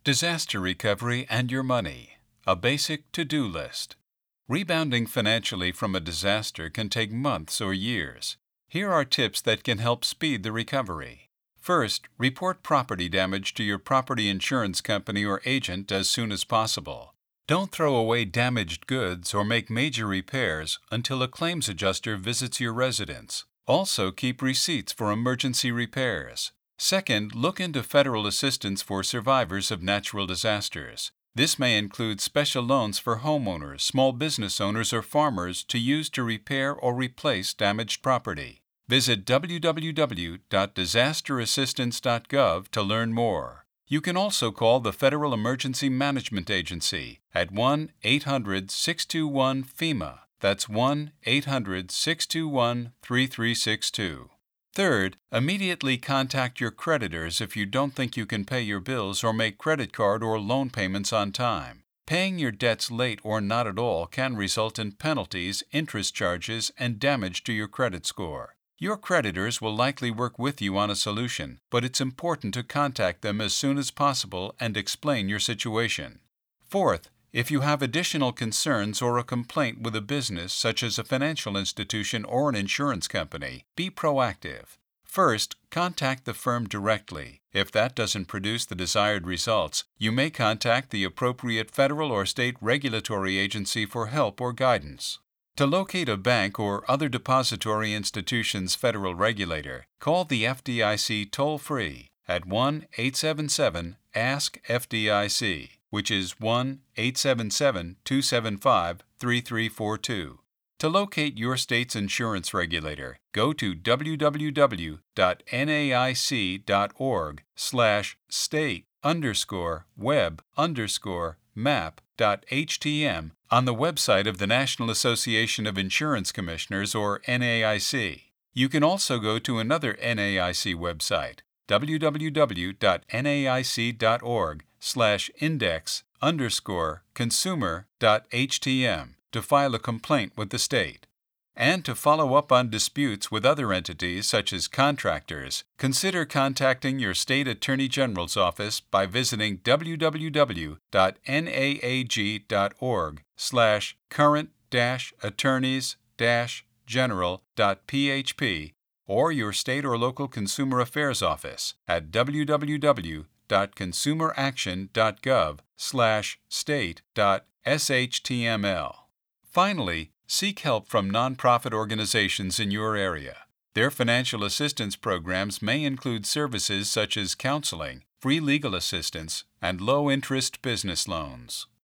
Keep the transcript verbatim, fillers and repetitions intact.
Disaster recovery and your money. A basic to-do list. Rebounding financially from a disaster can take months or years. Here are tips that can help speed the recovery. First, report property damage to your property insurance company or agent as soon as possible. Don't throw away damaged goods or make major repairs until a claims adjuster visits your residence. Also, keep receipts for emergency repairs. Second, look into federal assistance for survivors of natural disasters. This may include special loans for homeowners, small business owners, or farmers to use to repair or replace damaged property. Visit w w w dot disaster assistance dot gov to learn more. You can also call the Federal Emergency Management Agency at one eight hundred, six two one, FEMA. That's one eight hundred, six two one, three three six two. Third, immediately contact your creditors if you don't think you can pay your bills or make credit card or loan payments on time. Paying your debts late or not at all can result in penalties, interest charges, and damage to your credit score. Your creditors will likely work with you on a solution, but it's important to contact them as soon as possible and explain your situation. Fourth, if you have additional concerns or a complaint with a business such as a financial institution or an insurance company, be proactive. First, contact the firm directly. If that doesn't produce the desired results, you may contact the appropriate federal or state regulatory agency for help or guidance. To locate a bank or other depository institution's federal regulator, call the F D I C toll-free at one eight seven seven, ask F D I C, which is one eight seven seven, two seven five, three three four two. To locate your state's insurance regulator, go to w w w dot n a i c dot org slash state underscore web underscore map dot h t m on the website of the National Association of Insurance Commissioners, or N A I C. You can also go to another N A I C website, w w w dot n a i c dot org slash index underscore consumer dot h t m to file a complaint with the state. And to follow up on disputes with other entities such as contractors, consider contacting your state attorney general's office by visiting w w w dot n a a g dot org slash current dash attorneys dash general dot p h p or your state or local consumer affairs office at w w w dot consumer action dot gov slash state dot s h t m l. Finally, seek help from nonprofit organizations in your area. Their financial assistance programs may include services such as counseling, free legal assistance, and low-interest business loans.